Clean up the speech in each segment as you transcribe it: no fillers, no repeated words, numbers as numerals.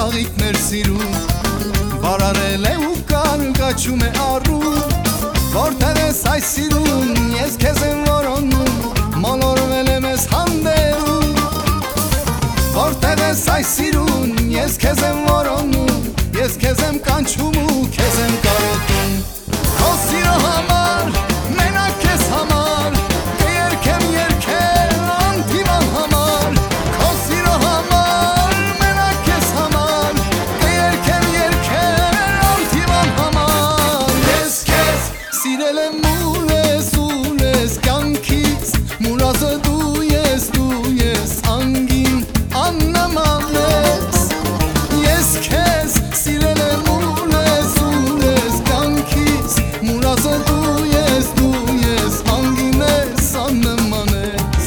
ծաղիկներ սիրում, վարարել է ու կարգաչում է առում, որտեղ ես այս սիրուն, ես քեզ եմ որոնում, մոլորվել եմ ես հանդերում, որտեղ ես այս սիրուն, ես քեզ եմ որոնում, ես քեզ եմ կանչում ու քեզ եմ կարոտում, քո սիրո համար, մենակ քեզ համար, կերքեմ երգեր անթիվան համար, քո սիրո համար, մենակ քեզ համար, կերքեմ երգեր անթիվան համար, ես քեզ սիրել եմ ուլես կյանքից, մուրազը դու ես անգին աննման ես, ես քեզ սիրել եմ ուլես կյանքից, մուրազը դու ես անգին ես աննման ես։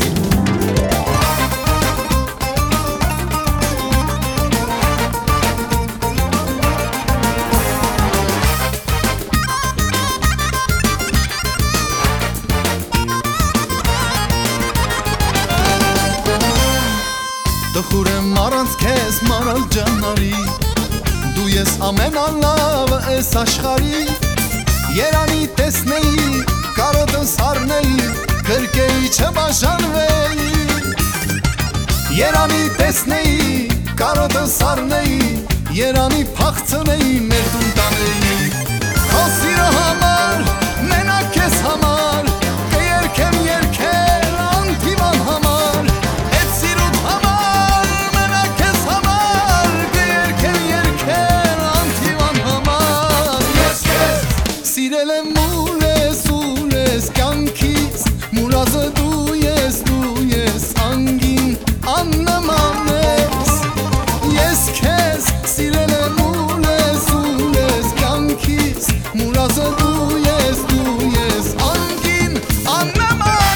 Տխուր եմ առանց քեզ մարալ ջանարի, դու ես ամենալավը ես աշխարի, երանի տեսնեի, կարոտս առնեի, գրկեի չբաժանվեի, երանի տեսնեի, կարոտս առնեի, երանի փախցնեի, մեր տուն տանեի, քո սիրո համար, մենակ քեզ համար, կերքեմ երգեր անթիվան համար, էդ սիրուտ համար, մենակ քեզ համար, կերքեմ երգեր անթիվան համար, ես քեզ սիրել եմ ուլես կյանքից, մուրազը դու ես անգին աննման ես, ես քեզ սիրել եմ ուլես կյանքից, մուրազը դու ես անգին աննման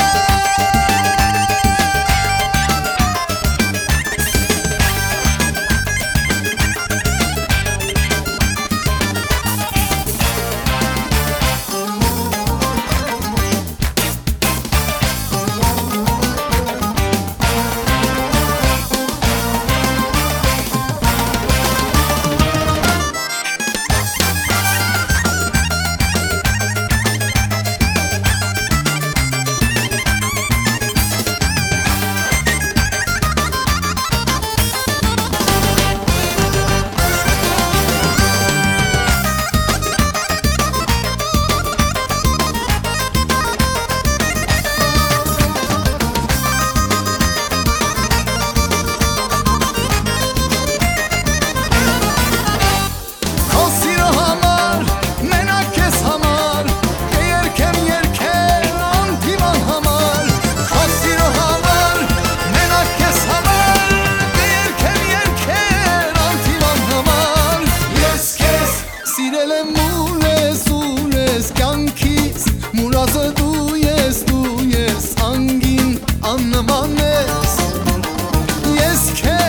կյանքից, մուրազը դու ես անգին աննման ես, ես քեզ